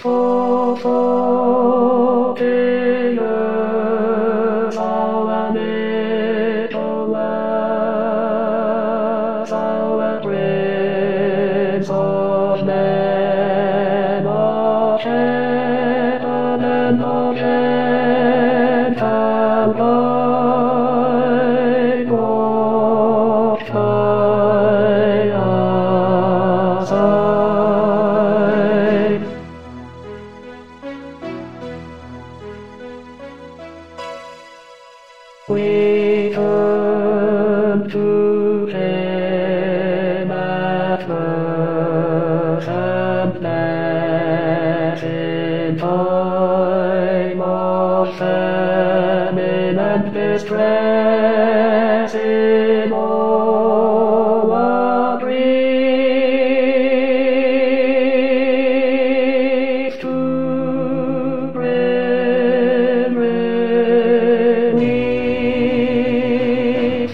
We come to him at birth and death in time of famine and distress in all our grief to bring relief.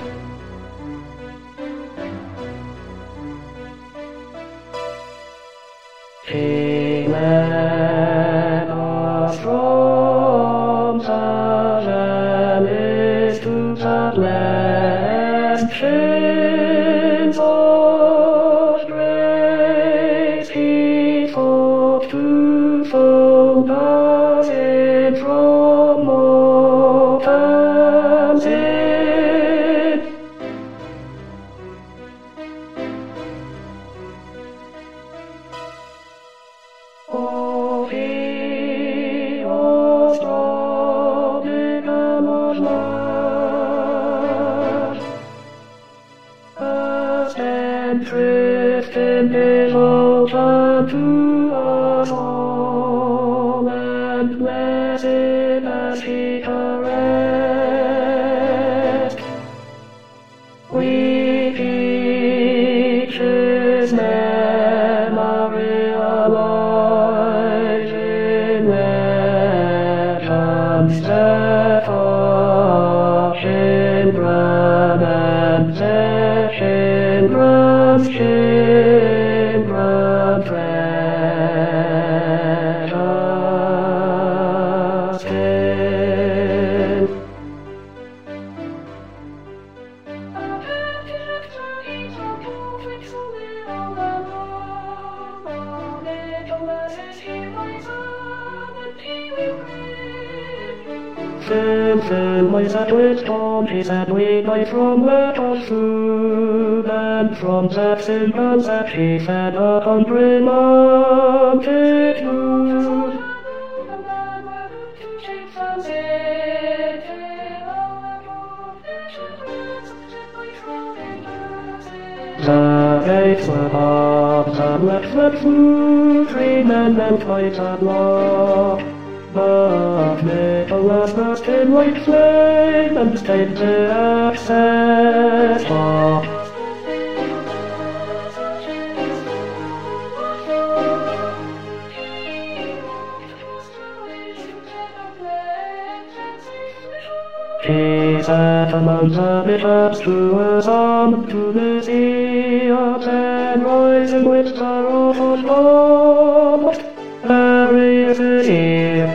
He led us from such valleys to such lands, chains of grace. He sought to fold us in from mortal sin. Oh, he was strong in God's love, a spendthrift in his altar to us all, and blessed as he caressed. We teach his memory alive in legends that are children and their children's children treasure still. Fill my set with storm, he said, we might from let us food, and from that simple set he fed 100 multitudes. The gates were locked, and let food, 3 men and twice at law. But Nicholas burst in white flame and stayed the access bar. He set among the bishops to a psalm to the sea of and rising with sorrowful storm. Mary is here.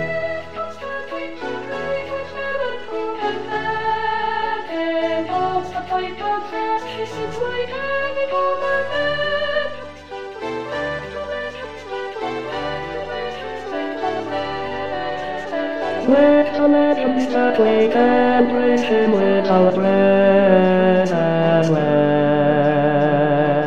Let the legends that we can praise him with our bread as well.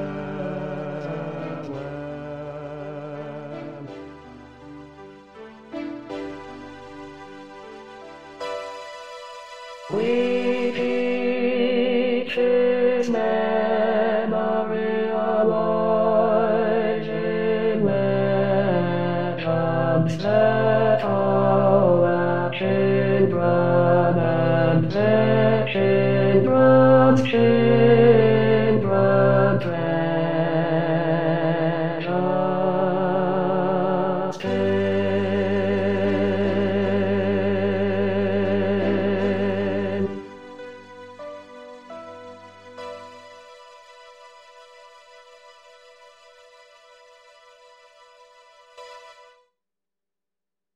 We teach his memory alive in legends that our children and their children's children